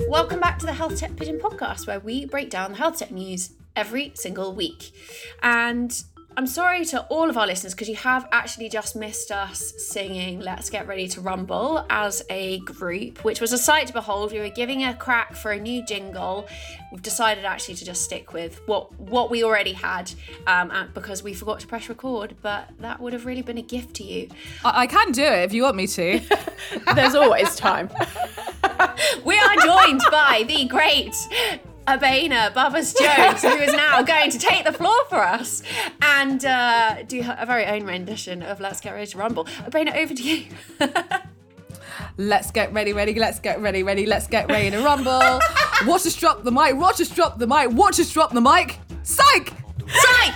Welcome back to the Health Tech Pigeon podcast, where we break down the health tech news every single week. And I'm sorry to all of our listeners because you have actually just missed us singing Let's Get Ready to Rumble as a group, which was a sight to behold. We were giving a crack for a new jingle. We've decided actually to just stick with what we already had because we forgot to press record, but that would have really been a gift to you. I can do it if you want me to. There's always time. We are joined by the great Abena Bubbers-Jones, who is now going to take the floor for us and do a very own rendition of Let's Get Ready to Rumble. Abena, over to you. Let's get ready, let's get ready, let's get ready to rumble. Watch us drop the mic, watch us drop the mic, watch us drop the mic. Psych! Psych!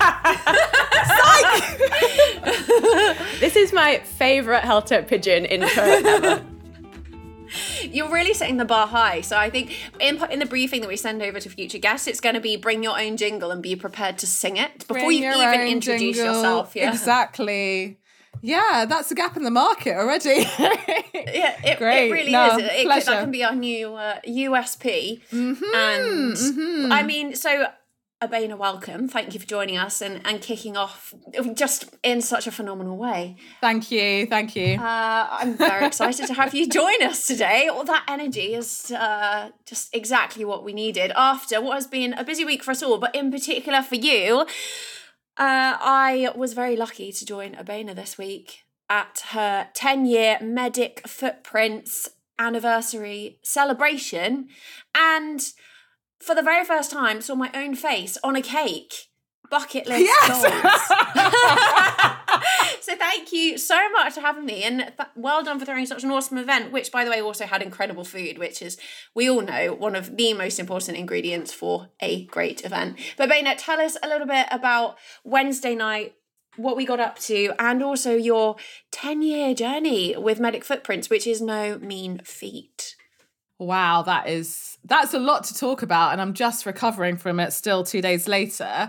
Psych! This is my favourite Health Tech Pigeon intro ever. You're really setting the bar high. So I think in the briefing that we send over to future guests, it's going to be bring your own jingle and be prepared to sing it before you even introduce yourself. Yeah. Exactly. Yeah, that's a gap in the market already. Yeah, it really is. That can be our new USP. I mean, so Abena, welcome. Thank you for joining us and kicking off just in such a phenomenal way. Thank you. I'm very excited to have you join us today. All that energy is just exactly what we needed after what has been a busy week for us all, but in particular for you. I was very lucky to join Abena this week at her 10-year Medic Footprints anniversary celebration, and for the very first time, saw my own face on a cake. Bucket list goals. So thank you so much for having me, and well done for throwing such an awesome event, which, by the way, also had incredible food, which is, we all know, one of the most important ingredients for a great event. But Abena, tell us a little bit about Wednesday night, what we got up to, and also your 10-year journey with Medic Footprints, which is no mean feat. Wow, that's a lot to talk about, and I'm just recovering from it still 2 days later.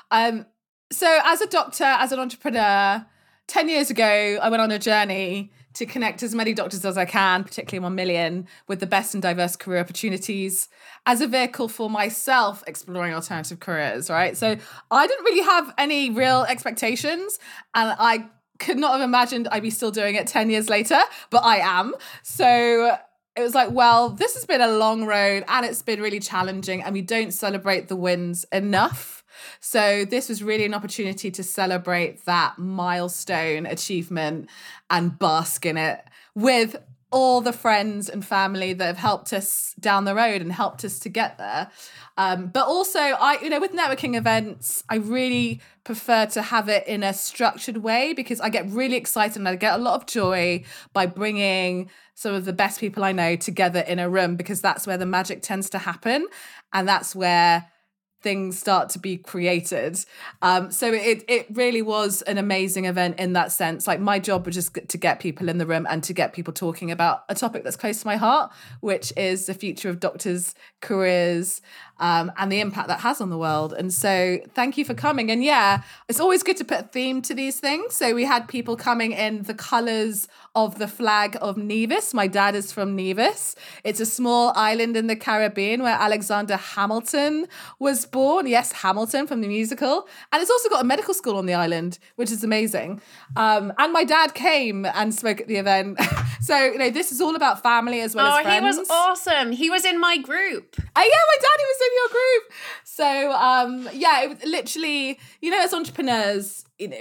So as a doctor, as an entrepreneur, 10 years ago, I went on a journey to connect as many doctors as I can, particularly 1 million, with the best and diverse career opportunities as a vehicle for myself exploring alternative careers, right? So I didn't really have any real expectations, and I could not have imagined I'd be still doing it 10 years later, but I am. So it was like, well, this has been a long road and it's been really challenging, and we don't celebrate the wins enough. So this was really an opportunity to celebrate that milestone achievement and bask in it with all the friends and family that have helped us down the road and helped us to get there. But also, with networking events, I really prefer to have it in a structured way because I get really excited and I get a lot of joy by bringing some of the best people I know together in a room, because that's where the magic tends to happen and that's where things start to be created. So it really was an amazing event in that sense. Like, my job was just to get people in the room and to get people talking about a topic that's close to my heart, which is the future of doctors' careers and the impact that has on the world. And so thank you for coming. And yeah, it's always good to put a theme to these things. So we had people coming in the colours of the flag of Nevis. My dad is from Nevis. It's a small island in the Caribbean where Alexander Hamilton was born. Yes, Hamilton from the musical. And it's also got a medical school on the island, which is amazing. And my dad came and spoke at the event. So, this is all about family as well as friends. Oh, he was awesome. He was in my group. Yeah, my daddy was in your group. So, it was literally, as entrepreneurs,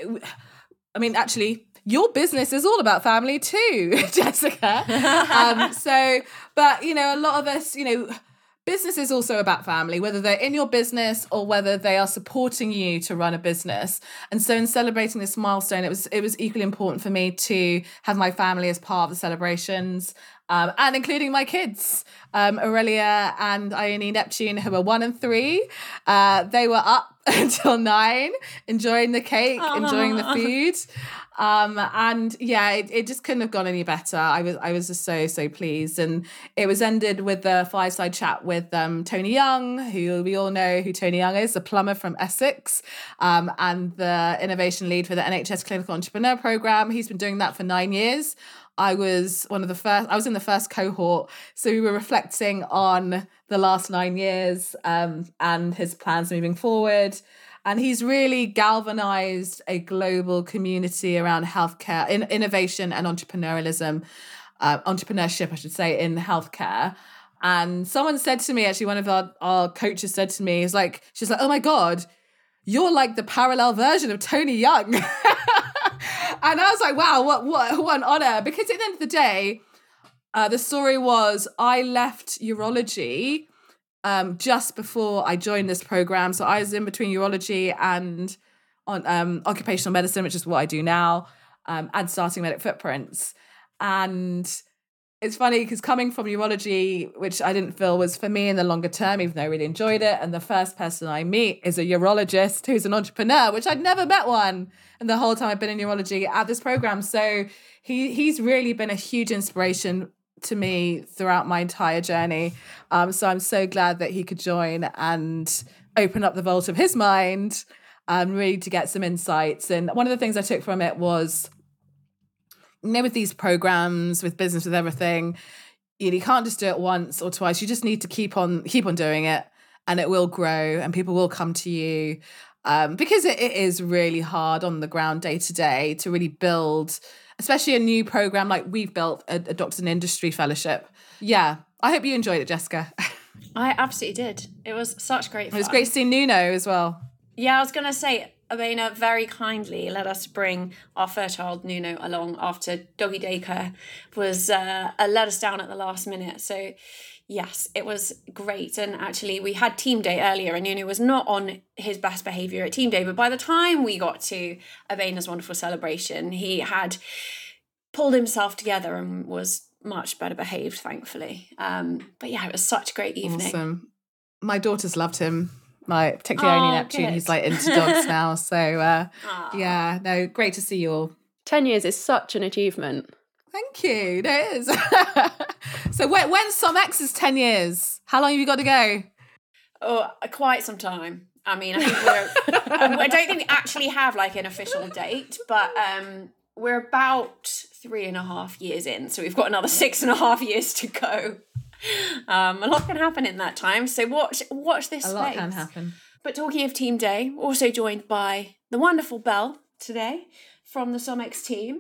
actually, your business is all about family too, Jessica. But a lot of us, business is also about family, whether they're in your business or whether they are supporting you to run a business. And so in celebrating this milestone, it was equally important for me to have my family as part of the celebrations, and including my kids, Aurelia and Ione Neptune, who are 1 and 3. They were up until 9, enjoying the cake, enjoying the food. And yeah, it just couldn't have gone any better. I was just so pleased. And it was ended with the fireside chat with Tony Young, who we all know who Tony Young is, the plumber from Essex, and the innovation lead for the NHS Clinical Entrepreneur Programme. He's been doing that for 9 years. I was in the first cohort. So we were reflecting on the last 9 years and his plans moving forward. And he's really galvanized a global community around healthcare, innovation and entrepreneurship, I should say, in healthcare. And someone said to me, actually, one of our coaches said to me, she's like, oh my God, you're like the parallel version of Tony Young. And I was like, wow, what an honor. Because at the end of the day, the story was I left urology just before I joined this program. So I was in between urology and occupational medicine, which is what I do now, and starting Medic Footprints. And it's funny because coming from urology, which I didn't feel was for me in the longer term, even though I really enjoyed it. And the first person I meet is a urologist who's an entrepreneur, which I'd never met one. And the whole time I've been in urology at this program. So he's really been a huge inspiration to me throughout my entire journey. So I'm so glad that he could join and open up the vault of his mind, really to get some insights. And one of the things I took from it was, with these programs, with business, with everything, you can't just do it once or twice. You just need to keep on doing it, and it will grow and people will come to you. Because it is really hard on the ground day to day to really build, especially a new program like we've built, a Doctors in Industry Fellowship. Yeah, I hope you enjoyed it, Jessica. I absolutely did. It was such great fun. It was great to see Nuno as well. Yeah, I was going to say, Abena very kindly let us bring our first child, Nuno, along after doggy daycare was let us down at the last minute. So yes, it was great. And actually we had team day earlier and Nuno was not on his best behaviour at team day. But by the time we got to Abena's wonderful celebration, he had pulled himself together and was much better behaved, thankfully. But yeah, it was such a great evening. Awesome. My daughters loved him. Particularly only Neptune, he's like into dogs now. So yeah, no, great to see you all. 10 years is such an achievement. Thank you. No, it is. So when's SomX 10 years? How long have you got to go? Oh, quite some time. I mean, I think I don't think we actually have like an official date, but we're about 3.5 years in. So we've got another 6.5 years to go. A lot can happen in that time, so watch this space. A lot can happen. But talking of team day, also joined by the wonderful Belle today from the SomX team.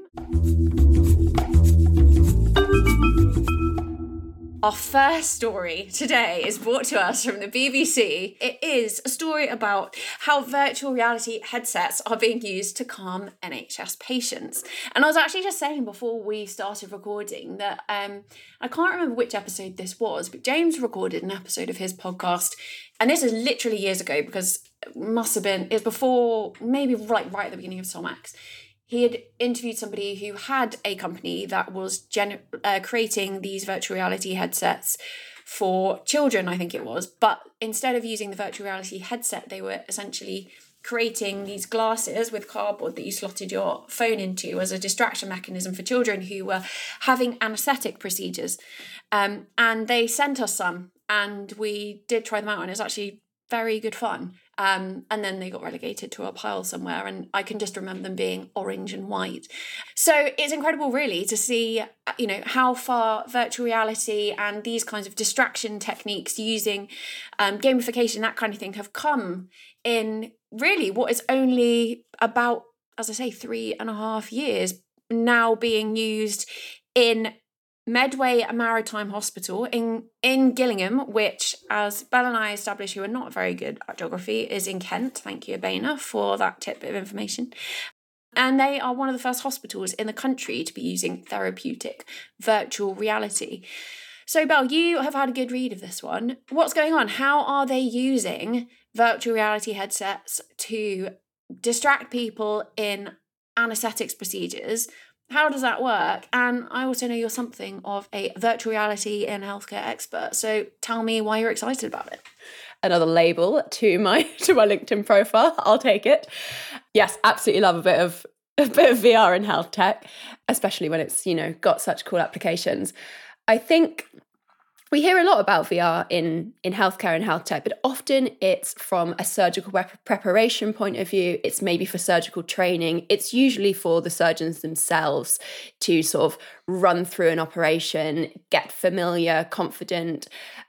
Our first story today is brought to us from the BBC. It is a story about how virtual reality headsets are being used to calm NHS patients. And I was actually just saying before we started recording that I can't remember which episode this was, but James recorded an episode of his podcast, and this is literally years ago because it was before, maybe right at the beginning of SomX. He had interviewed somebody who had a company that was creating these virtual reality headsets for children, I think it was. But instead of using the virtual reality headset, they were essentially creating these glasses with cardboard that you slotted your phone into as a distraction mechanism for children who were having anaesthetic procedures. And they sent us some, and we did try them out, and it was actually very good fun. And then they got relegated to a pile somewhere, and I can just remember them being orange and white. So it's incredible really to see, how far virtual reality and these kinds of distraction techniques using gamification, that kind of thing, have come in really what is only about, as I say, 3.5 years now being used in Medway Maritime Hospital in Gillingham, which, as Belle and I established, who are not very good at geography, is in Kent. Thank you, Abena, for that tidbit of information. And they are one of the first hospitals in the country to be using therapeutic virtual reality. So, Belle, you have had a good read of this one. What's going on? How are they using virtual reality headsets to distract people in anaesthetics procedures? How does that work? And I also know you're something of a virtual reality and healthcare expert. So tell me why you're excited about it. Another label to my LinkedIn profile. I'll take it. Yes, absolutely love a bit of a bit of VR in health tech, especially when it's, got such cool applications. I think we hear a lot about VR in healthcare and health tech, but often it's from a surgical preparation point of view. It's maybe for surgical training. It's usually for the surgeons themselves to sort of run through an operation, get familiar, confident,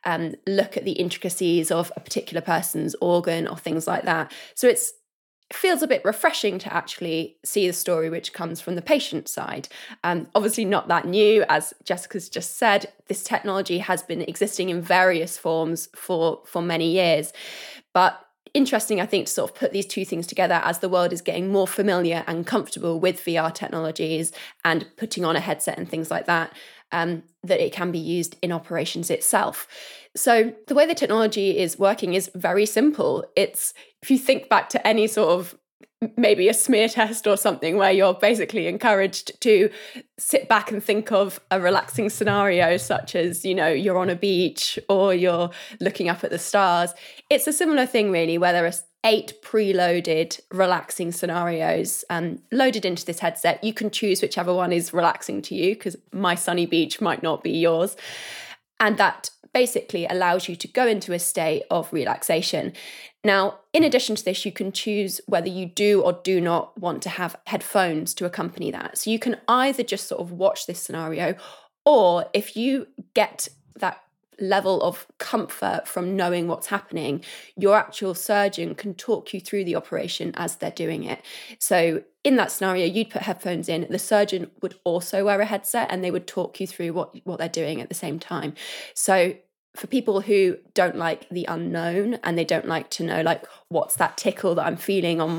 look at the intricacies of a particular person's organ or things like that. So it feels a bit refreshing to actually see the story which comes from the patient side. Obviously not that new, as Jessica's just said. This technology has been existing in various forms for many years. But interesting, I think, to sort of put these two things together as the world is getting more familiar and comfortable with VR technologies and putting on a headset and things like that, that it can be used in operations itself. So the way the technology is working is very simple. It's, if you think back to any sort of maybe a smear test or something where you're basically encouraged to sit back and think of a relaxing scenario, such as, you're on a beach or you're looking up at the stars. It's a similar thing really, where there are 8 preloaded relaxing scenarios loaded into this headset. You can choose whichever one is relaxing to you, because my sunny beach might not be yours. And that basically allows you to go into a state of relaxation. Now, in addition to this, you can choose whether you do or do not want to have headphones to accompany that. So you can either just sort of watch this scenario, or if you get that level of comfort from knowing what's happening, your actual surgeon can talk you through the operation as they're doing it. So in that scenario, you'd put headphones in, the surgeon would also wear a headset, and they would talk you through what they're doing at the same time. So for people who don't like the unknown and they don't like to know, like, what's that tickle that I'm feeling on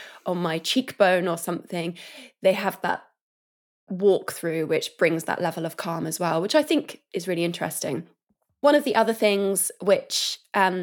my cheekbone or something, they have that walkthrough, which brings that level of calm as well, which I think is really interesting. One of the other things which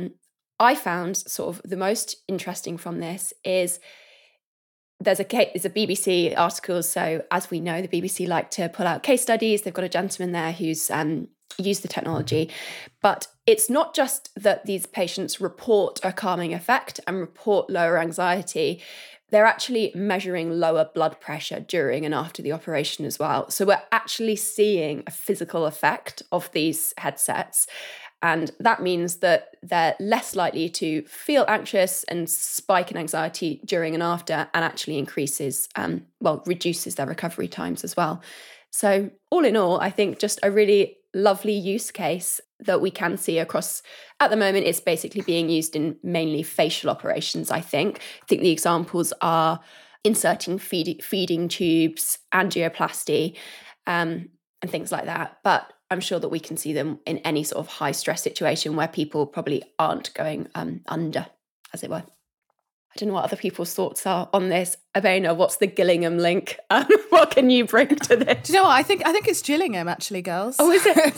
I found sort of the most interesting from this is there's a BBC article. So as we know, the BBC like to pull out case studies. They've got a gentleman there who's used the technology. But it's not just that these patients report a calming effect and report lower anxiety. They're actually measuring lower blood pressure during and after the operation as well. So we're actually seeing a physical effect of these headsets. And that means that they're less likely to feel anxious and spike in anxiety during and after, and actually reduces their recovery times as well. So all in all, I think just a really lovely use case that we can see across. At the moment, it's basically being used in mainly facial operations, I think. I think the examples are inserting feeding tubes, angioplasty, and things like that. But I'm sure that we can see them in any sort of high stress situation where people probably aren't going under, as it were. I don't know what other people's thoughts are on this. Abena, what's the Gillingham link? What can you bring to this? Do you know what? I think it's Gillingham, actually, girls. Oh, is it? No.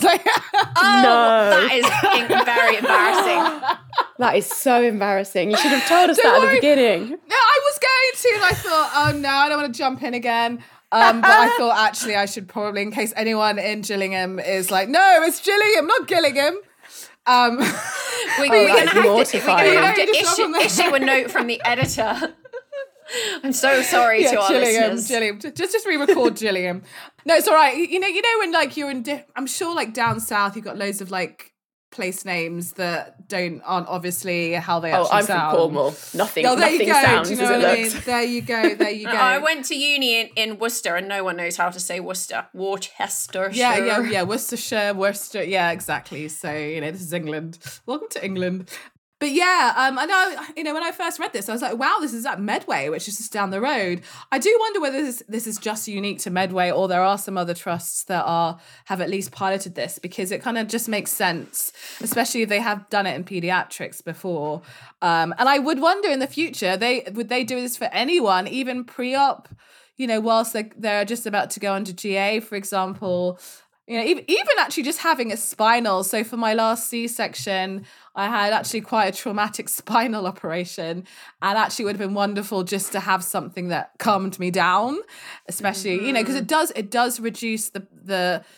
That is very embarrassing. That is so embarrassing. You should have told us that at the beginning. No, I was going to, and I thought, oh no, I don't want to jump in again. But I thought actually I should probably, in case anyone in Gillingham is like, no, it's Gillingham, not Gillingham. We're going to have to issue a note from the editor. I'm so sorry to our listeners. Gillingham. Just re-record Gillingham. No, it's all right. You know when like you're in, I'm sure like down south you've got loads of like place names that aren't obviously how they actually I'm sound. From Cornwall. Nothing there you go. sounds Do you know as what it I mean? looks. There you go. I went to uni in Worcester, and no one knows how to say Worcester. Worcestershire. Yeah. Worcester. Yeah, exactly. So this is England. Welcome to England. But yeah, I know, when I first read this, I was like, wow, this is at Medway, which is just down the road. I do wonder whether this is just unique to Medway, or there are some other trusts that have at least piloted this, because it kind of just makes sense, especially if they have done it in pediatrics before. And I would wonder in the future, would they do this for anyone, even pre-op, whilst they're just about to go under GA, for example. Even actually just having a spinal. So for my last C-section, I had actually quite a traumatic spinal operation, and actually would have been wonderful just to have something that calmed me down, especially, because it does reduce the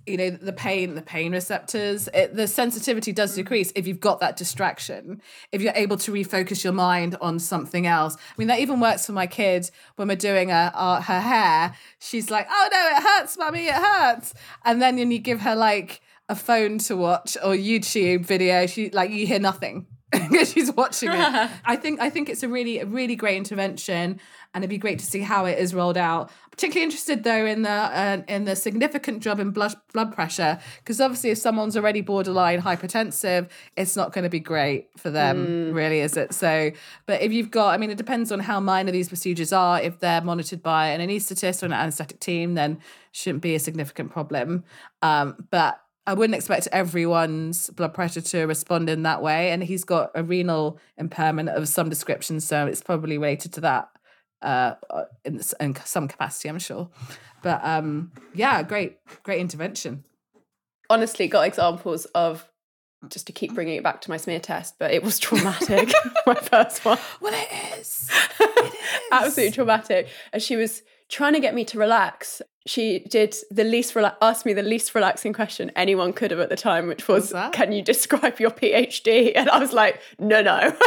the pain receptors, the sensitivity does decrease if you've got that distraction, if you're able to refocus your mind on something else. I mean, that even works for my kid when we're doing her hair. She's like, oh no, it hurts, mummy, it hurts. And then when you give her like a phone to watch or YouTube video, she like, you hear nothing. She's watching it. I think it's a really great intervention, and it'd be great to see how it is rolled out. Particularly interested though in the significant drop in blood pressure, because obviously if someone's already borderline hypertensive, it's not going to be great for them, really, is it? So, but if you've got, I mean, it depends on how minor these procedures are. If they're monitored by an anaesthetist or an anaesthetic team, then shouldn't be a significant problem. But I wouldn't expect everyone's blood pressure to respond in that way. And he's got a renal impairment of some description, so it's probably related to that in some capacity, I'm sure. But yeah, great intervention. Honestly, got examples of, just to keep bringing it back to my smear test, but it was traumatic, my first one. Well, it is. Absolutely traumatic. And she was trying to get me to relax. She did asked me the least relaxing question anyone could have at the time, which was, can you describe your PhD? And I was like, no.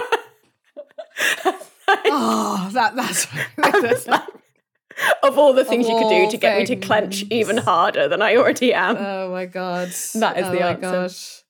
That's like, of all the things you could do to get me to clench even harder than I already am. Oh my God. That is the answer. Gosh.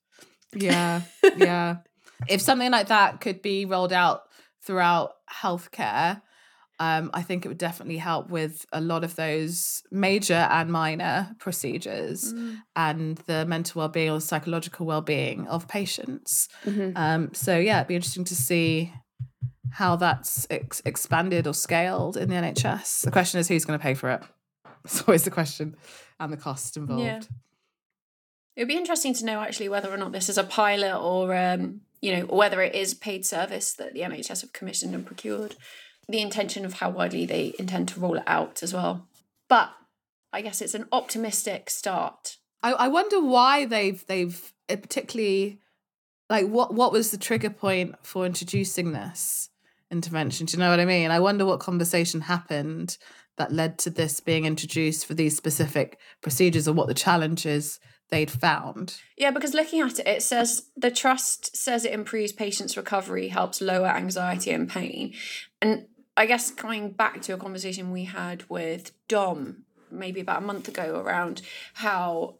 Yeah. If something like that could be rolled out throughout healthcare, I think it would definitely help with a lot of those major and minor procedures and the mental well-being or psychological well-being of patients. So yeah, it'd be interesting to see how that's expanded or scaled in the NHS. The question is, who's going to pay for it? It's always the question, and the cost involved. Yeah. It would be interesting to know actually whether or not this is a pilot or whether it is paid service that the NHS have commissioned and procured. The intention of how widely they intend to roll it out as well. But I guess it's an optimistic start. I wonder why they've particularly, like, what was the trigger point for introducing this intervention? Do you know what I mean? I wonder what conversation happened that led to this being introduced for these specific procedures, or what the challenges they'd found. Yeah, because looking at it, it says the trust says it improves patients' recovery, helps lower anxiety and pain. And I guess coming back to a conversation we had with Dom maybe about a month ago around how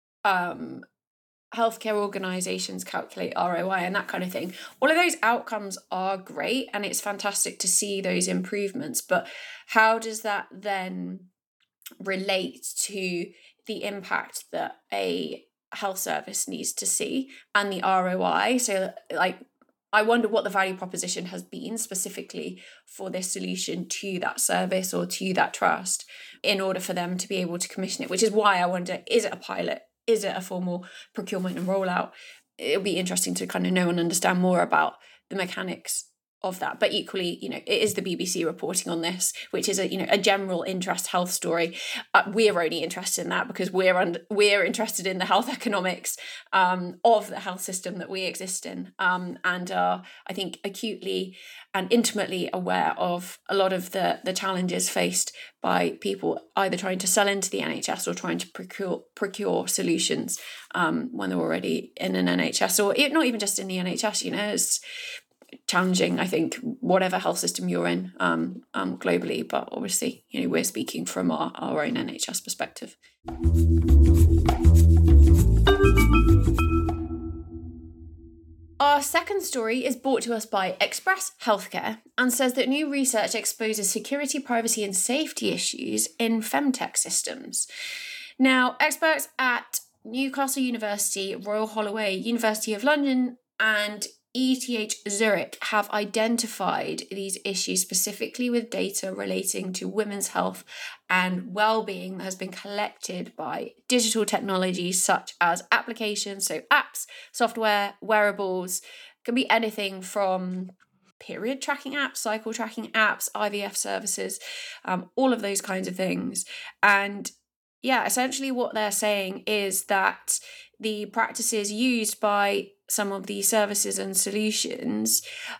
healthcare organisations calculate ROI and that kind of thing. All of those outcomes are great, and it's fantastic to see those improvements. But how does that then relate to the impact that a health service needs to see and the ROI? So, like, I wonder what the value proposition has been specifically for this solution to that service or to that trust in order for them to be able to commission it, which is why I wonder, is it a pilot? Is it a formal procurement and rollout? It'll be interesting to kind of know and understand more about the mechanics of that. But equally, it is the BBC reporting on this, which is a general interest health story. We're only interested in that because we're interested in the health economics of the health system that we exist in, and are, I think, acutely and intimately aware of a lot of the challenges faced by people either trying to sell into the NHS or trying to procure solutions when they're already in an NHS, or not even just in the NHS. It's challenging, I think, whatever health system you're in globally, but obviously we're speaking from our own NHS perspective. Our second story is brought to us by Express Healthcare and says that new research exposes security, privacy and safety issues in femtech systems. Now, experts at Newcastle University, Royal Holloway, University of London and ETH Zurich have identified these issues specifically with data relating to women's health and well-being that has been collected by digital technologies such as applications, so apps, software, wearables, can be anything from period tracking apps, cycle tracking apps, IVF services, all of those kinds of things. And yeah, essentially what they're saying is that the practices used by some of these services and solutions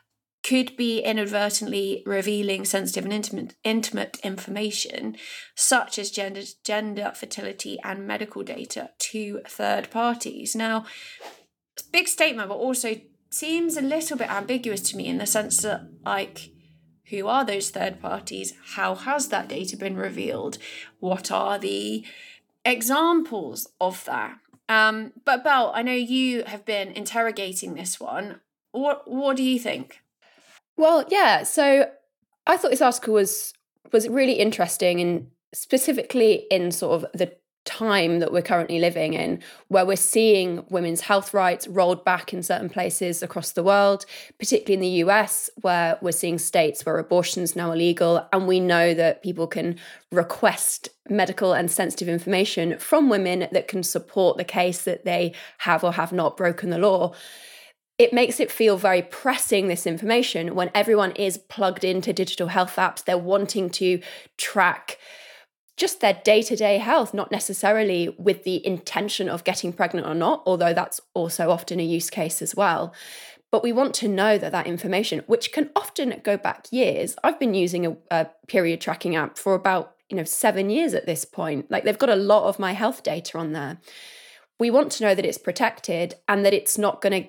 could be inadvertently revealing sensitive and intimate information, such as gender, fertility, and medical data to third parties. Now, it's a big statement, but also seems a little bit ambiguous to me in the sense that, like, who are those third parties? How has that data been revealed? What are the examples of that? But Belle, I know you have been interrogating this one. What do you think? Well, yeah. So I thought this article was really interesting, and specifically in sort of the time that we're currently living in, where we're seeing women's health rights rolled back in certain places across the world, particularly in the US, where we're seeing states where abortion is now illegal. And we know that people can request medical and sensitive information from women that can support the case that they have or have not broken the law. It makes it feel very pressing, this information, when everyone is plugged into digital health apps. They're wanting to track just their day-to-day health, not necessarily with the intention of getting pregnant or not, although that's also often a use case as well. But we want to know that information, which can often go back years. I've been using a period tracking app for about 7 years at this point. Like, they've got a lot of my health data on there. We want to know that it's protected and that it's not going to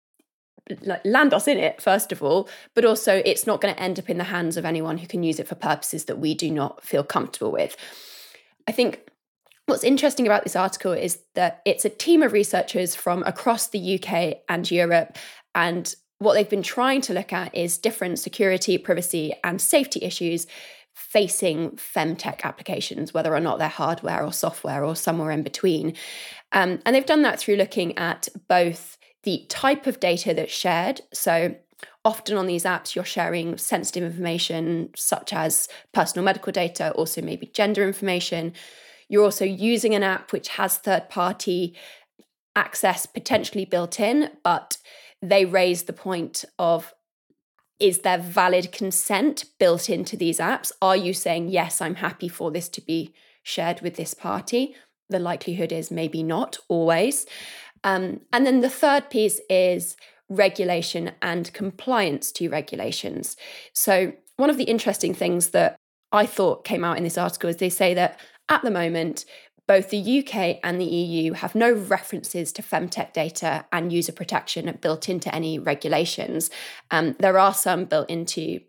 land us in it, first of all, but also it's not going to end up in the hands of anyone who can use it for purposes that we do not feel comfortable with. I think what's interesting about this article is that it's a team of researchers from across the UK and Europe, and what they've been trying to look at is different security, privacy, and safety issues facing femtech applications, whether or not they're hardware or software or somewhere in between. And they've done that through looking at both the type of data that's shared. So often on these apps, you're sharing sensitive information such as personal medical data, also maybe gender information. You're also using an app which has third-party access potentially built in, but they raise the point of, is there valid consent built into these apps? Are you saying, yes, I'm happy for this to be shared with this party? The likelihood is maybe not always. And then the third piece is regulation and compliance to regulations. So one of the interesting things that I thought came out in this article is they say that at the moment, both the UK and the EU have no references to femtech data and user protection built into any regulations. There are some built into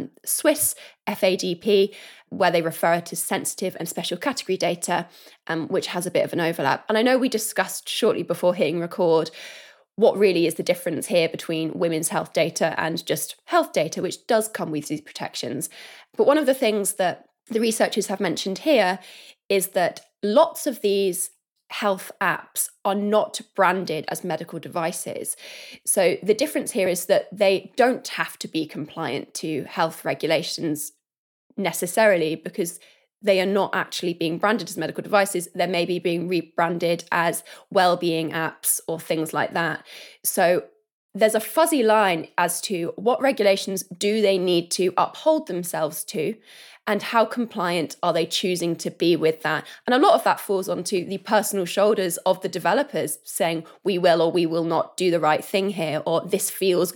Swiss FADP, where they refer to sensitive and special category data, which has a bit of an overlap. And I know we discussed shortly before hitting record what really is the difference here between women's health data and just health data, which does come with these protections. But one of the things that the researchers have mentioned here is that lots of these health apps are not branded as medical devices. So the difference here is that they don't have to be compliant to health regulations necessarily, because they are not actually being branded as medical devices. They may be being rebranded as well-being apps or things like that. So there's a fuzzy line as to what regulations do they need to uphold themselves to, and how compliant are they choosing to be with that. And a lot of that falls onto the personal shoulders of the developers saying, we will or we will not do the right thing here, or this feels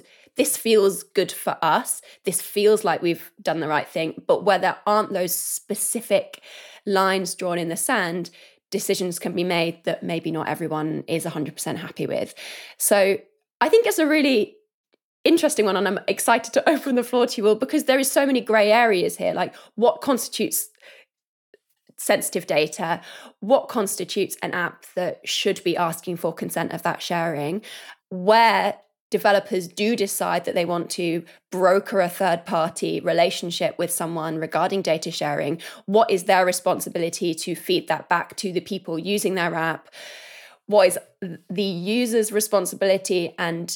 good for us. This feels like we've done the right thing. But where there aren't those specific lines drawn in the sand, decisions can be made that maybe not everyone is 100% happy with. So I think it's a really interesting one, and I'm excited to open the floor to you all, because there is so many grey areas here. Like, what constitutes sensitive data? What constitutes an app that should be asking for consent of that sharing? Where developers do decide that they want to broker a third-party relationship with someone regarding data sharing, what is their responsibility to feed that back to the people using their app? What is the user's responsibility, and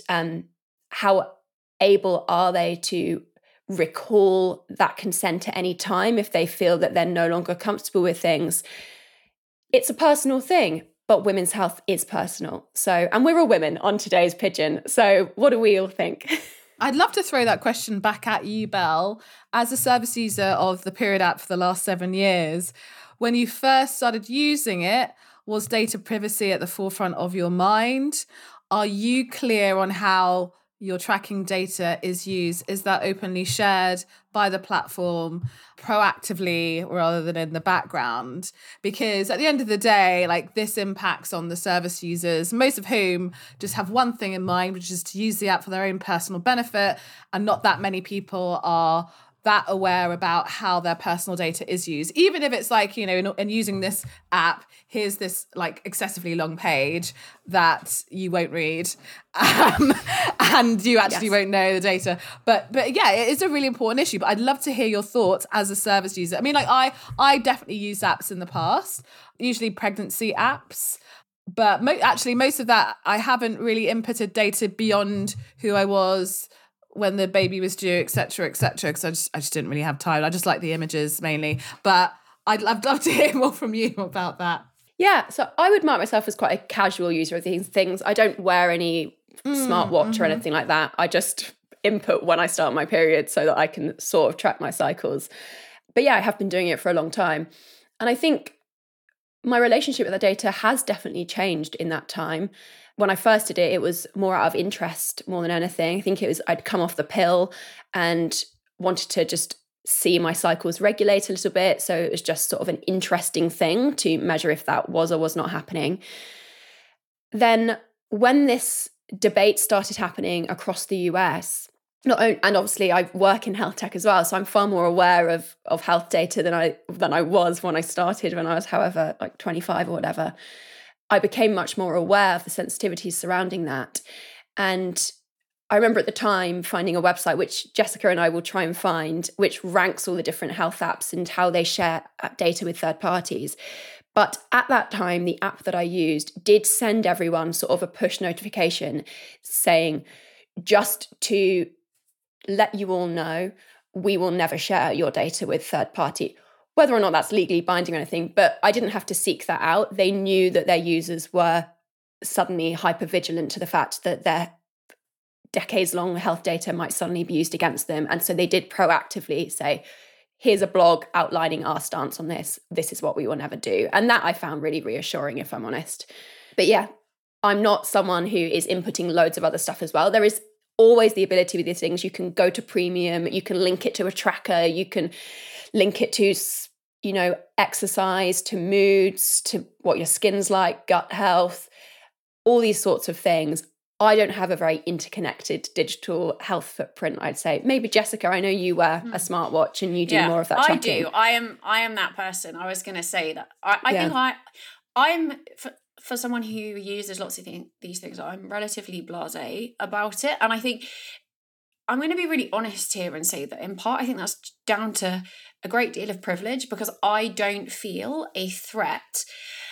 how able are they to recall that consent at any time if they feel that they're no longer comfortable with things? It's a personal thing, but women's health is personal. So, and we're all women on today's Pigeon. So what do we all think? I'd love to throw that question back at you, Belle. As a service user of the Period app for the last 7 years, when you first started using it, was data privacy at the forefront of your mind? Are you clear on how your tracking data is used? Is that openly shared by the platform proactively rather than in the background? Because at the end of the day, like, this impacts on the service users, most of whom just have one thing in mind, which is to use the app for their own personal benefit. And not that many people are that aware about how their personal data is used. Even if it's like, you know, in using this app, here's this like excessively long page that you won't read, and you actually won't know the data. But yeah, it is a really important issue. But I'd love to hear your thoughts as a service user. I mean, like I definitely used apps in the past, usually pregnancy apps. But actually, most of that, I haven't really inputted data beyond who I was when the baby was due, etc., because I just didn't really have time. I just like the images mainly. But I'd love to hear more from you about that. Yeah, so I would mark myself as quite a casual user of these things. I don't wear any smartwatch or anything like that. I just input when I start my period so that I can sort of track my cycles. But yeah, I have been doing it for a long time. And I think my relationship with the data has definitely changed in that time. When I first did it, it was more out of interest more than anything. I think it was I'd come off the pill and wanted to just see my cycles regulate a little bit. So it was just sort of an interesting thing to measure if that was or was not happening. Then when this debate started happening across the US, and obviously I work in health tech as well, so I'm far more aware of health data than I was when I started, when I was, however, like 25 or whatever. I became much more aware of the sensitivities surrounding that. And I remember at the time finding a website, which Jessica and I will try and find, which ranks all the different health apps and how they share data with third parties. But at that time, the app that I used did send everyone sort of a push notification saying, just to let you all know, we will never share your data with third party. Whether or not that's legally binding or anything, but I didn't have to seek that out. They knew that their users were suddenly hyper-vigilant to the fact that their decades-long health data might suddenly be used against them. And so they did proactively say, here's a blog outlining our stance on this. This is what we will never do. And that I found really reassuring, if I'm honest. But yeah, I'm not someone who is inputting loads of other stuff as well. There is always the ability with these things. You can go to premium, you can link it to a tracker, you can link it to, you know, exercise, to moods, to what your skin's like, gut health, all these sorts of things. I don't have a very interconnected digital health footprint, I'd say. Maybe Jessica, I know you wear a smartwatch and you do more of that tracking. I do. I am that person. I was going to say that. I think I'm for someone who uses lots of these things, I'm relatively blasé about it. And I think I'm going to be really honest here and say that in part, I think that's down to a great deal of privilege, because I don't feel a threat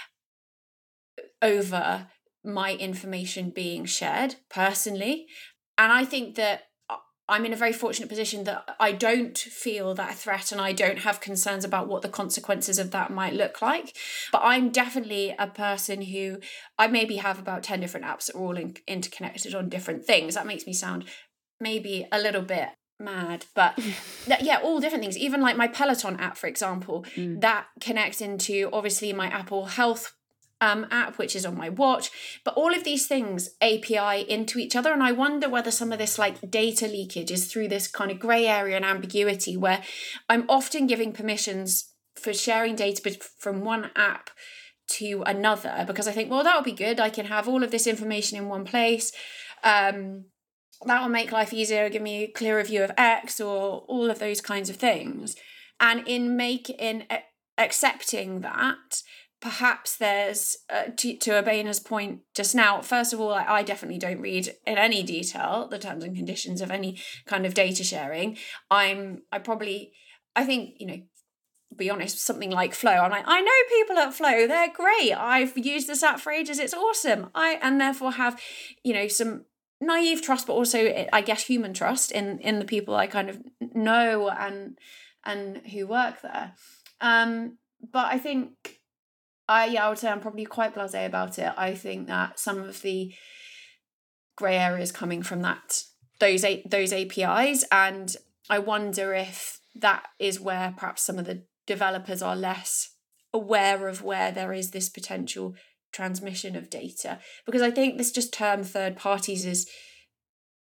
over my information being shared personally. And I think that I'm in a very fortunate position that I don't feel that threat and I don't have concerns about what the consequences of that might look like. But I'm definitely a person who, I maybe have about 10 different apps that are all interconnected on different things. That makes me sound maybe a little bit mad, but all different things. Even like my Peloton app, for example, that connects into obviously my Apple Health app, which is on my watch, but all of these things API into each other. And I wonder whether some of this like data leakage is through this kind of grey area and ambiguity where I'm often giving permissions for sharing data from one app to another, because I think, well, that would be good. I can have all of this information in one place. That will make life easier, give me a clearer view of X, or all of those kinds of things. And in accepting that, perhaps there's, to Abeyna's point just now, first of all, I definitely don't read in any detail the terms and conditions of any kind of data sharing. I think, you know, be honest, something like Flow, I'm like, I know people at Flow, they're great. I've used this app for ages, it's awesome. And therefore have, you know, some naive trust, but also, I guess, human trust in the people I kind of know and who work there. But I think, I would say I'm probably quite blasé about it. I think that some of the grey areas coming from those APIs, and I wonder if that is where perhaps some of the developers are less aware of where there is this potential transmission of data. Because I think this just term third parties is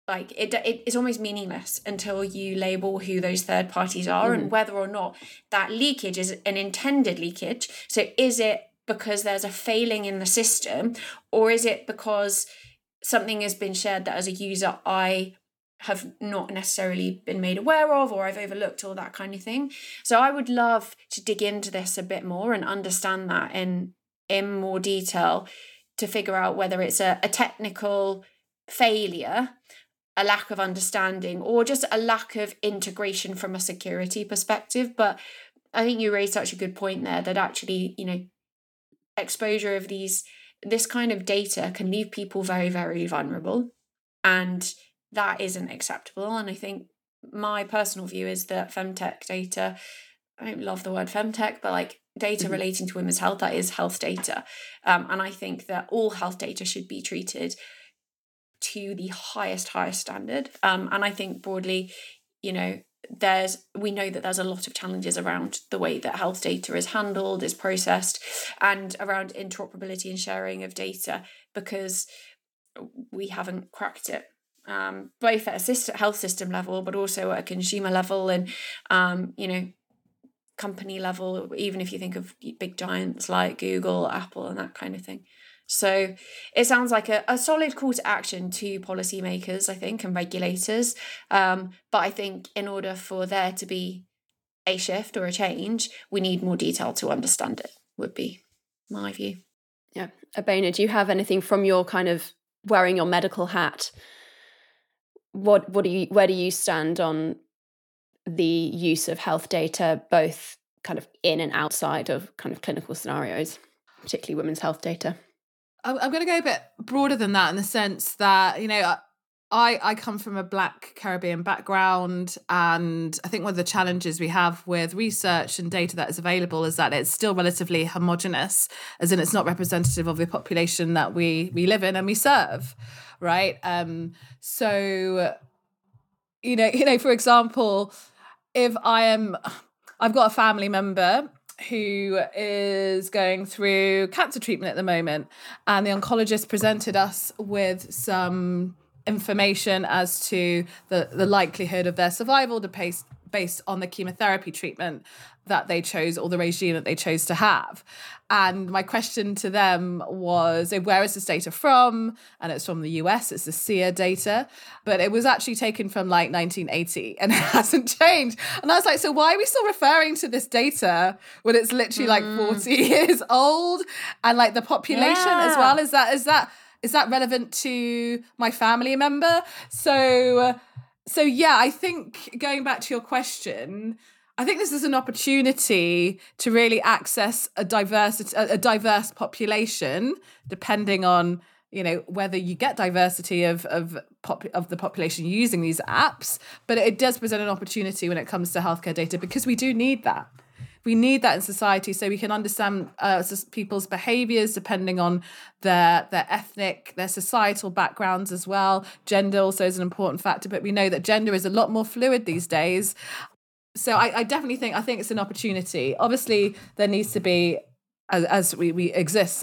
like it's almost meaningless until you label who those third parties are and whether or not that leakage is an intended leakage. So is it because there's a failing in the system, or is it because something has been shared that as a user I have not necessarily been made aware of, or I've overlooked, all that kind of thing. So I would love to dig into this a bit more and understand that in more detail, to figure out whether it's a technical failure, a lack of understanding, or just a lack of integration from a security perspective. But I think you raised such a good point there, that actually, exposure of this kind of data can leave people very, very vulnerable, and that isn't acceptable. And I think my personal view is that femtech data, I don't love the word femtech, but like data relating to women's health, that is health data. And I think that all health data should be treated to the highest standard. And I think broadly, we know that there's a lot of challenges around the way that health data is handled, is processed, and around interoperability and sharing of data, because we haven't cracked it, both at a health system level, but also at a consumer level and, company level, even if you think of big giants like Google, Apple, and that kind of thing. So it sounds like a solid call to action to policymakers, I think, and regulators. But I think in order for there to be a shift or a change, we need more detail to understand it, would be my view. Yeah. Abena, do you have anything from your kind of wearing your medical hat? Where do you stand on the use of health data, both kind of in and outside of kind of clinical scenarios, particularly women's health data? I'm going to go a bit broader than that, in the sense that, I come from a Black Caribbean background, and I think one of the challenges we have with research and data that is available is that it's still relatively homogenous, as in it's not representative of the population that we live in and we serve, right? So, for example, if I've got a family member who is going through cancer treatment at the moment, and the oncologist presented us with some information as to the likelihood of their survival based on the chemotherapy treatment that they chose, or the regime that they chose to have. And my question to them was, where is this data from? And it's from the US, it's the SEER data, but it was actually taken from like 1980 and it hasn't changed. And I was like, so why are we still referring to this data when it's literally like 40 years old? And like the population as well, is that relevant to my family member? So yeah, I think going back to your question, I think this is an opportunity to really access a diverse population, depending on, whether you get diversity of the population using these apps. But it does present an opportunity when it comes to healthcare data, because we do need that. We need that in society, so we can understand people's behaviours depending on their ethnic, their societal backgrounds as well. Gender also is an important factor, but we know that gender is a lot more fluid these days. So I definitely think it's an opportunity. Obviously, there needs to be, as we exist,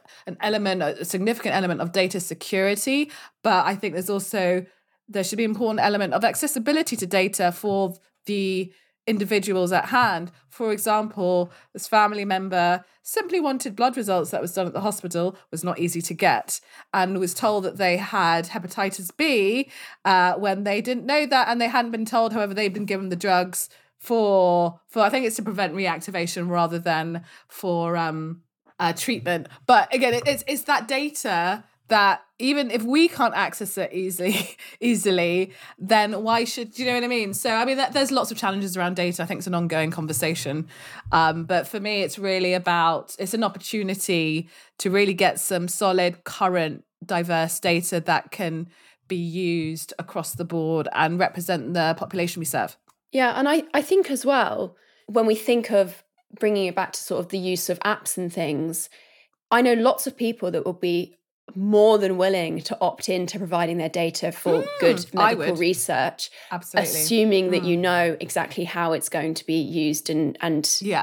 a significant element of data security. But I think there should be an important element of accessibility to data for the individuals at hand. For example, this family member simply wanted blood results that was done at the hospital, was not easy to get, and was told that they had hepatitis B when they didn't know that, and they hadn't been told. However, they'd been given the drugs for I think it's to prevent reactivation rather than for treatment. But again, it's that data that even if we can't access it easily, then why should, do you know what I mean? So, I mean, there's lots of challenges around data. I think it's an ongoing conversation. But for me, it's really it's an opportunity to really get some solid, current, diverse data that can be used across the board and represent the population we serve. Yeah, and I think as well, when we think of bringing it back to sort of the use of apps and things, I know lots of people that will be more than willing to opt into providing their data for good medical research. Absolutely. Assuming that you know exactly how it's going to be used and yeah.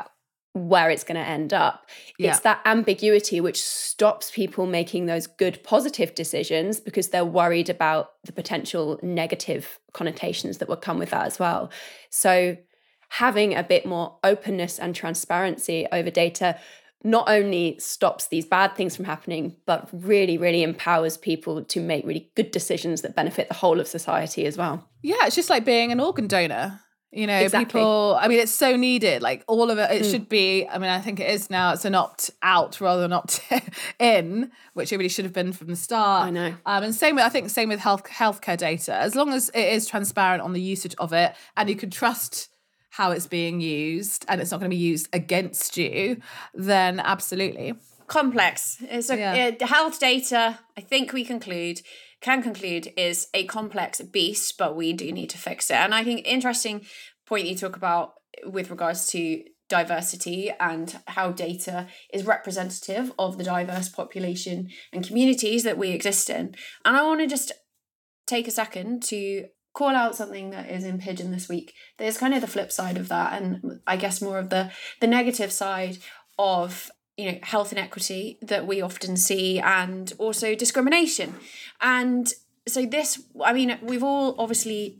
where it's going to end up. Yeah. It's that ambiguity which stops people making those good positive decisions because they're worried about the potential negative connotations that will come with that as well. So having a bit more openness and transparency over data not only stops these bad things from happening, but really, really empowers people to make really good decisions that benefit the whole of society as well. Yeah, it's just like being an organ donor. You know, Exactly. people, I mean, it's so needed. Like all of it, it should be, I mean, I think it is now, it's an opt-out rather than opt-in, which it really should have been from the start. I know. And same with healthcare data. As long as it is transparent on the usage of it and you can trust how it's being used and it's not going to be used against you, then absolutely. Complex. It's health data, I think we can conclude is a complex beast, but we do need to fix it. And I think interesting point you talk about with regards to diversity and how data is representative of the diverse population and communities that we exist in. And I want to just take a second to call out something that is in Pigeon this week. There's kind of the flip side of that, and I guess more of the negative side of health inequity that we often see, and also discrimination. And so this, I mean, we've all obviously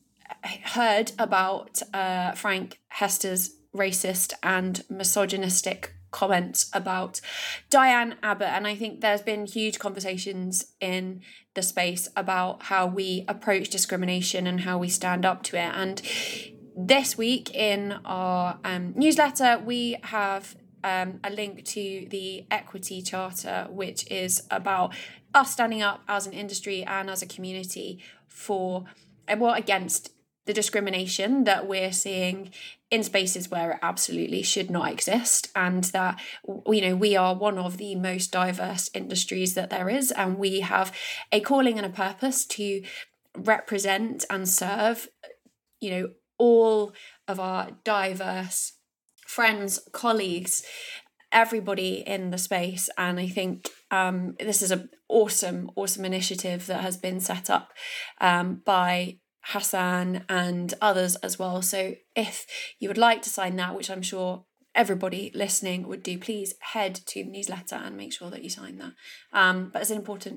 heard about Frank Hester's racist and misogynistic comments about Diane Abbott, and I think there's been huge conversations in the space about how we approach discrimination and how we stand up to it. And this week in our newsletter, we have a link to the Equity Charter, which is about us standing up as an industry and as a community for against the discrimination that we're seeing in spaces where it absolutely should not exist, and that we are one of the most diverse industries that there is, and we have a calling and a purpose to represent and serve all of our diverse friends, colleagues, everybody in the space. And I think this is an awesome initiative that has been set up by Hassan and others as well. So if you would like to sign that, which I'm sure everybody listening would do, please head to the newsletter and make sure that you sign that. But it's an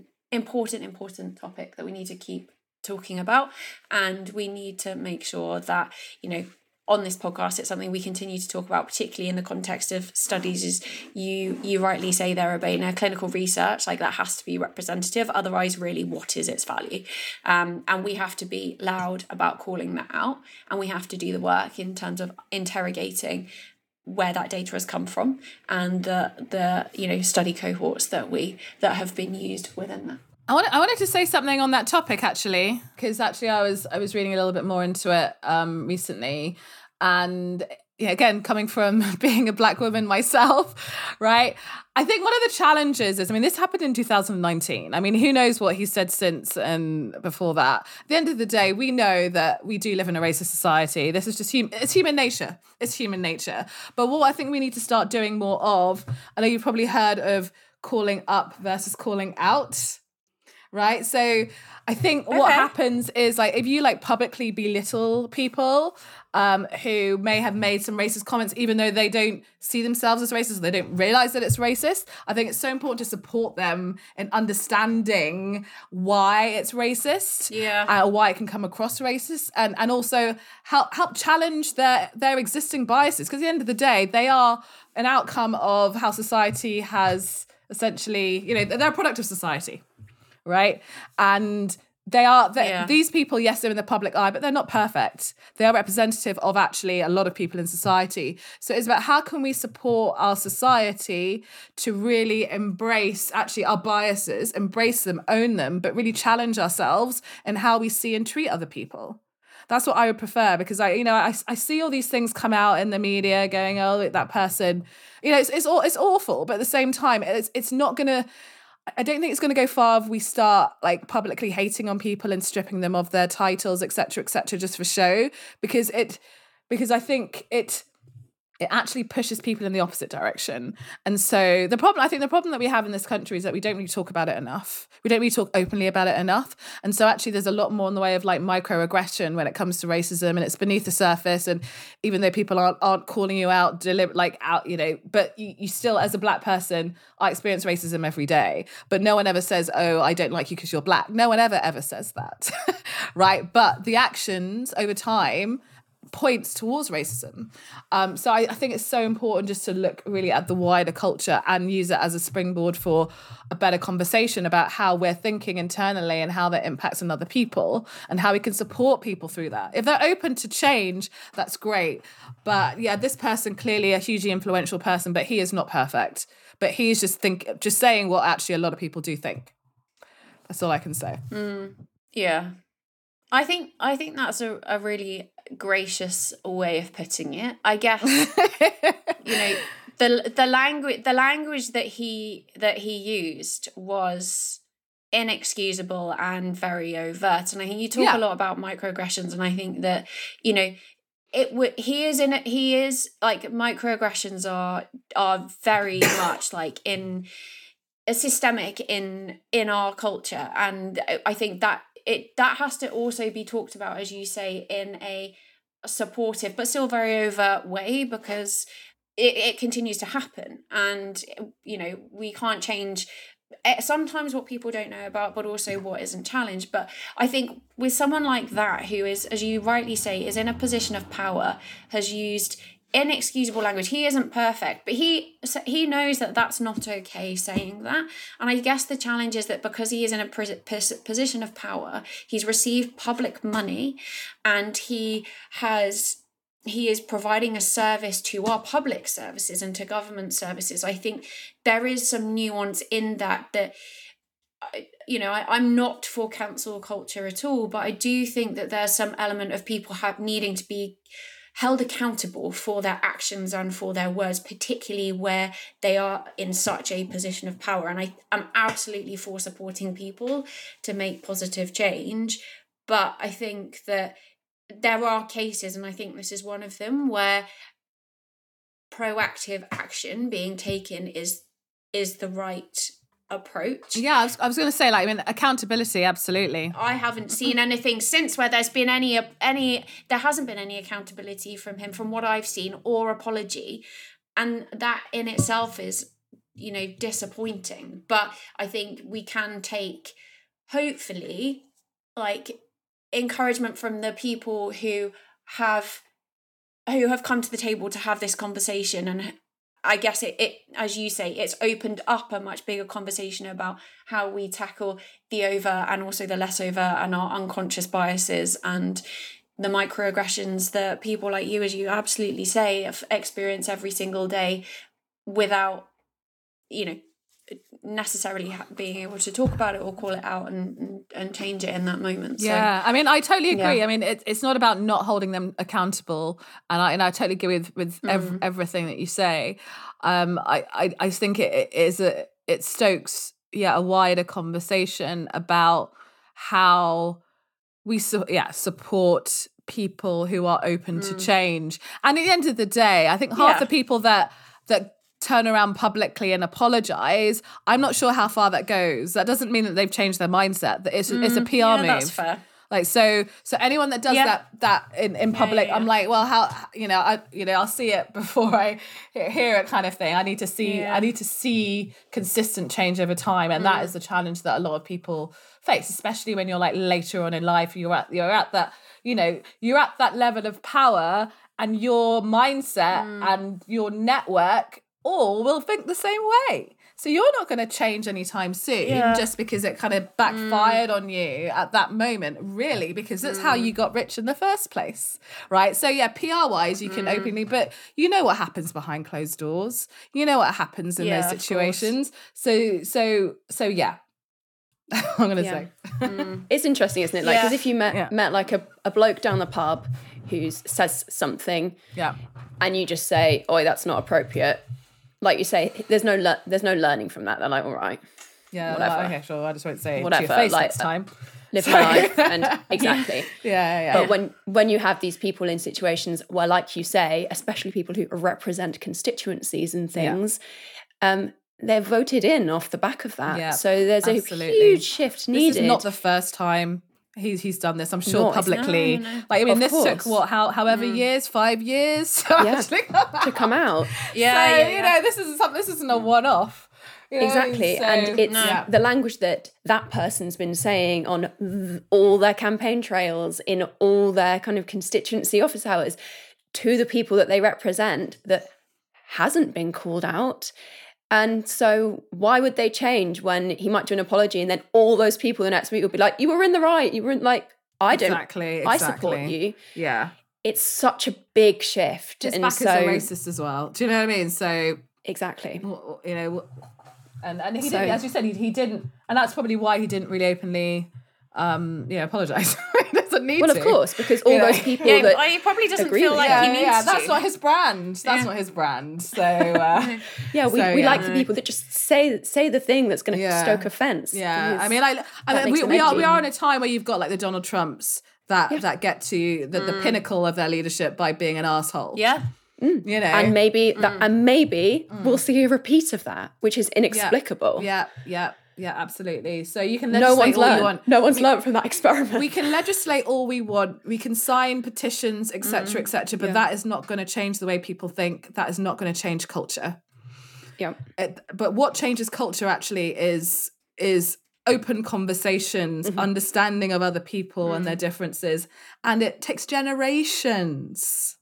important topic that we need to keep talking about, and we need to make sure that on this podcast it's something we continue to talk about, particularly in the context of studies. As you rightly say there, Rabina, clinical research, like, that has to be representative, otherwise really what is its value? And we have to be loud about calling that out, and we have to do the work in terms of interrogating where that data has come from and the study cohorts that have been used within that. I wanted to say something on that topic, actually, because I was reading a little bit more into it recently, and again, coming from being a Black woman myself, right? I think one of the challenges is, this happened in 2019. Who knows what he said since and before that. At the end of the day, we know that we do live in a racist society. This is just it's human nature. It's human nature. But what I think we need to start doing more of, I know you've probably heard of calling up versus calling out. Right. So I think what happens is, like, if you publicly belittle people who may have made some racist comments, even though they don't see themselves as racist, or they don't realize that it's racist, I think it's so important to support them in understanding why it's racist, or why it can come across racist, and also help challenge their existing biases. Because at the end of the day, they are an outcome of how society has essentially, they're a product of society. Right. And these people, yes, they're in the public eye, but they're not perfect. They are representative of actually a lot of people in society. So it's about how can we support our society to really embrace actually our biases, embrace them, own them, but really challenge ourselves in how we see and treat other people. That's what I would prefer, because I see all these things come out in the media going, oh, that person, it's awful, but at the same time, it's not going to. I don't think it's going to go far if we start publicly hating on people and stripping them of their titles, etc., just for show, because I think it it actually pushes people in the opposite direction. And so the problem that we have in this country is that we don't really talk about it enough. We don't really talk openly about it enough. And so actually there's a lot more in the way of like microaggression when it comes to racism, and it's beneath the surface. And even though people aren't calling you out, but you still, as a Black person, I experience racism every day. But no one ever says, oh, I don't like you because you're Black. No one ever says that, right? But the actions over time points towards racism. So I think it's so important just to look really at the wider culture and use it as a springboard for a better conversation about how we're thinking internally and how that impacts on other people and how we can support people through that. If they're open to change, that's great. But yeah, this person, clearly a hugely influential person, but he is not perfect. But he's just saying what actually a lot of people do think. That's all I can say. Yeah. I think that's a really gracious way of putting it. I guess the language that he used was inexcusable and very overt. And I think you talk a lot about microaggressions, and I think that microaggressions are very much like in a systemic in our culture, and I think that that has to also be talked about, as you say, in a supportive but still very overt way, because it continues to happen. And we can't change sometimes what people don't know about, but also what isn't challenged. But I think with someone like that, who is, as you rightly say, is in a position of power, has used inexcusable language. He isn't perfect, but he knows that that's not okay saying that. And I guess the challenge is that because he is in a position of power, he's received public money, and he is providing a service to our public services and to government services. I think there is some nuance in that I'm not for cancel culture at all, but I do think that there's some element of people needing to be held accountable for their actions and for their words, particularly where they are in such a position of power. And I'm absolutely for supporting people to make positive change. But I think that there are cases, and I think this is one of them, where proactive action being taken is the right approach. Yeah, I was going to say, accountability, absolutely. I haven't seen anything since where there's been there hasn't been any accountability from him, from what I've seen, or apology, and that in itself is disappointing. But I think we can take, hopefully, encouragement from the people who have come to the table to have this conversation. And I guess it as you say, it's opened up a much bigger conversation about how we tackle the over and also the less over, and our unconscious biases and the microaggressions that people like you, as you absolutely say, experience every single day without necessarily being able to talk about it or call it out and change it in that moment. So, yeah, I totally agree. Yeah. It's not about not holding them accountable, and I totally agree with everything that you say. I think it stokes a wider conversation about how we support people who are open to change. And at the end of the day, I think half the people that turn around publicly and apologize, I'm not sure how far that goes. That doesn't mean that they've changed their mindset. That it's a PR move. That's fair. So anyone that does that in public, I'm like, well, how I'll see it before I hear it, kind of thing. I need to see consistent change over time, and that is the challenge that a lot of people face, especially when you're later on in life. You're at that level of power, and your mindset and your network all will think the same way. So you're not going to change anytime soon just because it kind of backfired on you at that moment, really, because that's how you got rich in the first place, right? So PR-wise, you can openly, but you know what happens behind closed doors. You know what happens in those situations. So yeah. I'm going to say. It's interesting, isn't it? Because if you met a bloke down the pub who says something and you just say, "Oi, that's not appropriate," like you say, there's no learning from that. They're like, all right. Yeah, whatever. okay, sure. I just won't say Whatever, to your face like, next time. Live my life. And exactly. Yeah. But when you have these people in situations where, like you say, especially people who represent constituencies and things, they're voted in off the back of that. Yeah, so there's absolutely. a huge shift needed. This is not the first time he's done this. I'm sure publicly. No. Like, I mean, Of this course. took however years, 5 years to come out. You know, this isn't a one-off. You know what I mean? Exactly. So, And it's the language that person's been saying on all their campaign trails, in all their kind of constituency office hours, to the people that they represent, that hasn't been called out. And so why would they change when he might do an apology and then all those people the next week will be like, you were in the right, you weren't, like, I don't, I support you. Yeah. It's such a big shift. His and back so, is a racist as well. Do you know what I mean? So, exactly. you know, and he didn't, as you said, he didn't, and that's probably why he didn't really openly apologize. He doesn't need to. Well, of course, because all those people Yeah, that he probably doesn't agree feel with like it. he needs to. That's not his brand. That's not his brand. So we like the people that just say the thing that's going to stoke offence. Yeah, I mean, makes them we edgy. are in a time where you've got like the Donald Trumps that get to the pinnacle of their leadership by being an asshole. Yeah. You know, And maybe we'll see a repeat of that, which is inexplicable. Yeah, absolutely. So you can No legislate one's all you learned. want. No one's learned from that experiment. We can legislate all we want. We can sign petitions, etc., etc. But that is not going to change the way people think. That is not going to change culture. Yeah. But what changes culture actually is open conversations, understanding of other people and their differences, and it takes generations.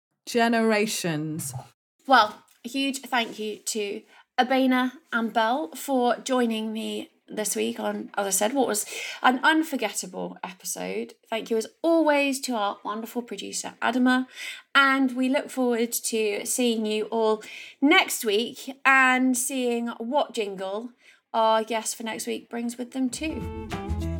Well, a huge thank you to Abena and Belle for joining me this week on, as I said, what was an unforgettable episode. Thank you as always to our wonderful producer Adama, and we look forward to seeing you all next week and seeing what jingle our guest for next week brings with them too.